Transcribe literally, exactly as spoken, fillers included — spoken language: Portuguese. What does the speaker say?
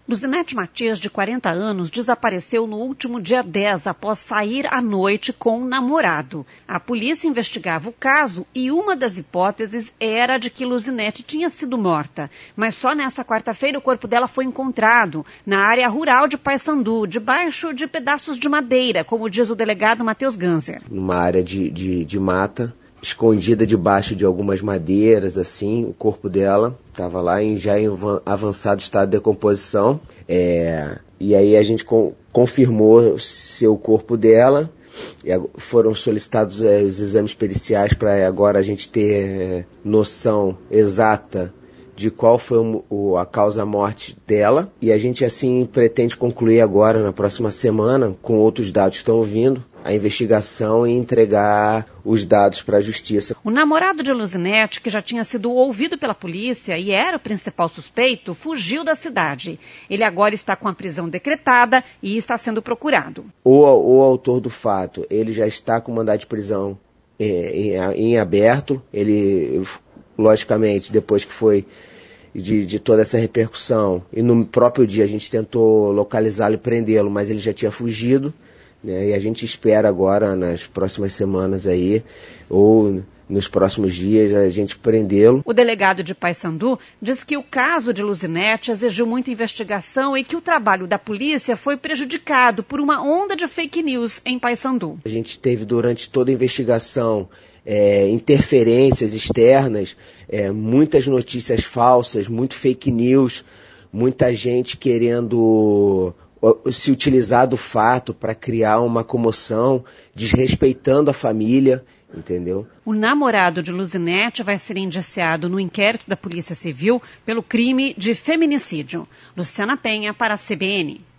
Luzinete Matias, de quarenta anos, desapareceu no último dia dez após sair à noite com um namorado. A polícia investigava o caso e uma das hipóteses era de que Luzinete tinha sido morta. Mas só nessa quarta-feira o corpo dela foi encontrado na área rural de Paysandu, debaixo de pedaços de madeira, como diz o delegado Matheus Ganser. Numa área de, de, de mata, escondida debaixo de algumas madeiras, assim, o corpo dela estava lá em, já em avançado estado de decomposição. É, e aí a gente com, confirmou ser o corpo dela. E foram solicitados é, os exames periciais para agora a gente ter é, noção exata de qual foi o, o, a causa-morte dela. E a gente, assim, pretende concluir agora, na próxima semana, com outros dados que estão vindo, a investigação e entregar os dados para a justiça. O namorado de Luzinete, que já tinha sido ouvido pela polícia e era o principal suspeito, fugiu da cidade. Ele agora está com a prisão decretada e está sendo procurado. O, o autor do fato, ele já está com mandado de prisão em, em, em aberto. Ele, logicamente, depois que foi de, de toda essa repercussão, e no próprio dia a gente tentou localizá-lo e prendê-lo, mas ele já tinha fugido. E a gente espera agora, nas próximas semanas aí, ou nos próximos dias, a gente prendê-lo. O delegado de Paysandu diz que o caso de Luzinete exigiu muita investigação e que o trabalho da polícia foi prejudicado por uma onda de fake news em Paysandu. A gente teve durante toda a investigação é, interferências externas, é, muitas notícias falsas, muito fake news, muita gente querendo se utilizar do fato para criar uma comoção, desrespeitando a família, entendeu? O namorado de Luzinete vai ser indiciado no inquérito da Polícia Civil pelo crime de feminicídio. Luciana Penha, para a C B N.